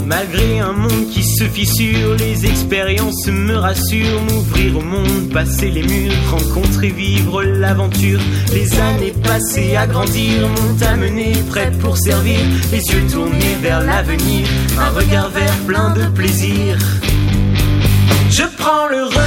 Malgré un monde qui se fissure, les expériences me rassurent. M'ouvrir au monde, passer les murs, rencontrer, vivre l'aventure. Les années passées à grandir m'ont amené, prête pour servir. Les yeux tournés vers l'avenir, un regard vert plein de plaisir. Je prends le